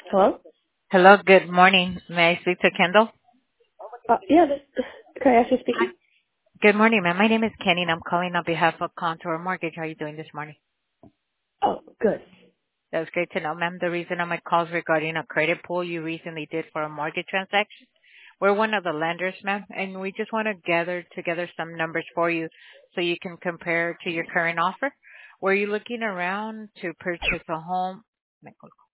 Hello? Hello, good morning. May I speak to Kendall? Yeah, can I ask you Hi. speaking? Good morning, ma'am. My name is Kenny, and I'm calling on behalf of Contour Mortgage. How are you doing this morning? Oh, good. That's great to know, ma'am. The reason of my call is regarding a credit pull you recently did for a mortgage transaction. We're one of the lenders, ma'am, and we just want to gather together some numbers for you so you can compare to your current offer. Were you looking around to purchase a home?